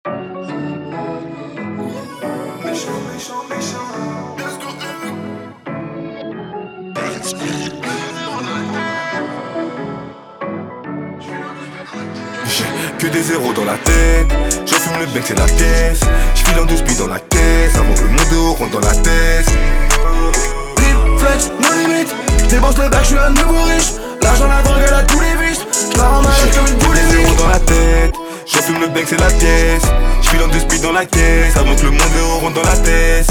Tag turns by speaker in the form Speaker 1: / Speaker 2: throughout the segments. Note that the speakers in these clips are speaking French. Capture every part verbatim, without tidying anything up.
Speaker 1: Méchant, méchant, méchant. Let's go,
Speaker 2: J'ai que des zéros dans la tête. Je fume le bec, c'est la pièce. J'file en deux speed dans la caisse avant que le monde rentre dans la tête.
Speaker 3: Deep flex, no limite. Dépense le bac, j'suis un nouveau riche. L'argent, la drogue, elle a tous les vices. J'pars en malade comme une
Speaker 2: J'ai
Speaker 3: boule
Speaker 2: des
Speaker 3: de
Speaker 2: zéros
Speaker 3: vie.
Speaker 2: dans la tête. Je fume le bec, c'est la pièce. J'file en deux speed dans la caisse avant que le monde rentre dans la tête.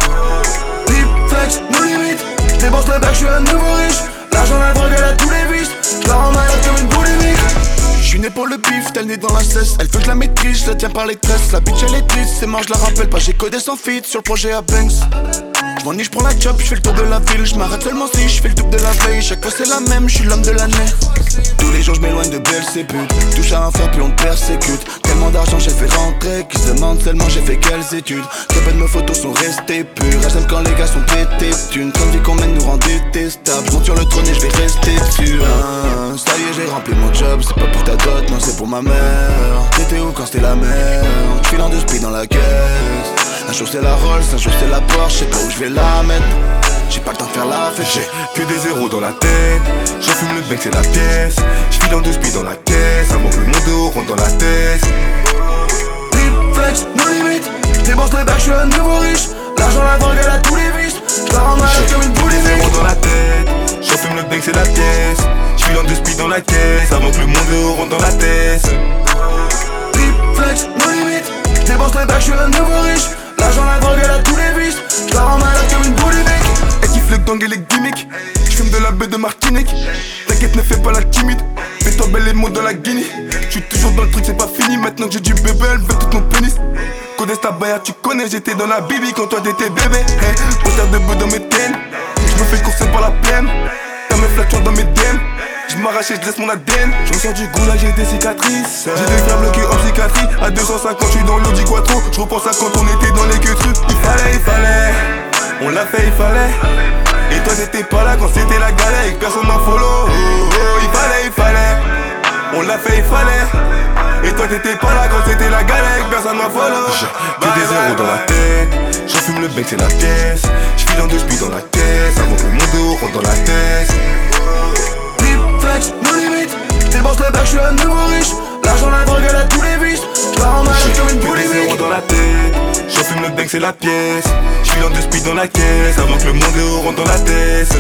Speaker 3: Deep flex, no limite. Dépense le bac, j'suis un nouveau riche. L'argent, la drogue, elle a tous les vices. J'pars en malade comme une boule de vie. J'suis né pour le bif, tel né dans la cesse. Elle veut que je la maîtrise, je la tiens par les tresses. La bitch elle est triste, c'est mort, je la rappelle pas. J'ai codé sans feat sur le projet à Banks. J'm'ennuie, j'prends la job, j'fais le tour de la ville. J'm'arrête seulement si j'fais le double de la veille. Chaque fois c'est la même, j'suis l'homme de l'année. Tous les jours j'm'éloigne de belles ces putes. Touche à un fer puis on te persécute. Tellement d'argent j'ai fait rentrer qu'ils se demandent seulement j'ai fait quelles études. Que peu de mes photos sont restées pures. J'aime quand les gars sont pétés thunes. Comme vie qu'on mène nous rend détestables. J'monte sur le trône et j'vais rester dessus. hein. Ça y est j'ai rempli mon job. C'est pas pour ta dot, non c'est pour ma mère. T'étais où quand c'était la merde? J'file en deux speed dans la caisse. Un jour c'est la Rolls, un jour c'est la Porsche. J'sais pas où j'vais la mettre. J'ai pas le temps de faire la fête.
Speaker 2: J'ai que des zéros dans la tête. Je fume le bec, c'est la pièce. J'file en deux speed dans la caisse avant que le monde rentre dans la tête.
Speaker 3: Deep flex, no limite. Dépense le bac, j'suis un nouveau riche. L'argent, la drogue, elle a tous les vices. J'pars en malade comme une boule de
Speaker 2: Zéro
Speaker 3: vie.
Speaker 2: dans la tête. Je fume le bec, c'est la pièce. J'file en deux speed dans la caisse avant que le monde rentre dans la tête.
Speaker 3: Deep flex, no limite. Dépense le bac, j'suis un nouveau riche. L'argent, la drogue, elle a tous les vices. J'pars en malade comme une boule de vie.
Speaker 2: Elle kiffe le gang et les gimmicks. J'fume de la baie de Martinique. T'inquiète, ne fais pas la timide. Fais-toi belle et monte dans la Guinée. J'suis toujours dans le truc, c'est pas fini. Maintenant que j'ai du bébé, elle veut tout mon pénis. Codesta Baya, tu connais, j'étais dans la bibi quand toi t'étais bébé. Hey, poster debout dans mes tennes. J'me fais courser par la plaine. T'as mes flattoirs dans mes D M. J'm'arrache et j'laisse mon A D N. J'en sors du goulag, j'ai des cicatrices. J'ai des frères bloqués en psychiatrie. À deux cent cinquante, j'suis dans l'Audi Quattro. J'repense à quand on était dans les queues trucs. Il fallait, il fallait. On l'a fait, il fallait. Et toi t'étais pas là quand c'était la galère et que personne m'a follow. Oh, oh, il fallait, il fallait. On l'a fait, il fallait. Et toi t'étais pas là quand c'était la galère et que personne m'a follow. J'ai que des zéros dans la tête. Je fume le bec, c'est la pièce. J'file en deux speed dans la caisse avant que le monde rentre dans la tête.
Speaker 3: Deep flex, no limite. Dépense le bac, j'suis un nouveau riche. L'argent, la drogue, elle a tous les vices. J'pars en malade comme une
Speaker 2: Que
Speaker 3: boule
Speaker 2: des
Speaker 3: de
Speaker 2: zéros
Speaker 3: vie.
Speaker 2: dans la tête. Je fume le bec, c'est la pièce. J'file en deux speed dans la caisse avant que le monde rentre dans la tête.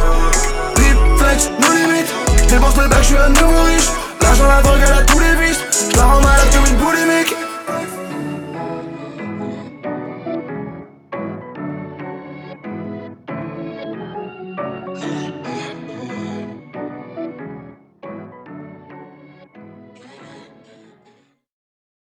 Speaker 3: Deep flex, no limite. Dépense le bac, j'suis un nouveau riche. L'argent, la drogue, elle a tous les vices. J'pars en malade comme une boule de vie.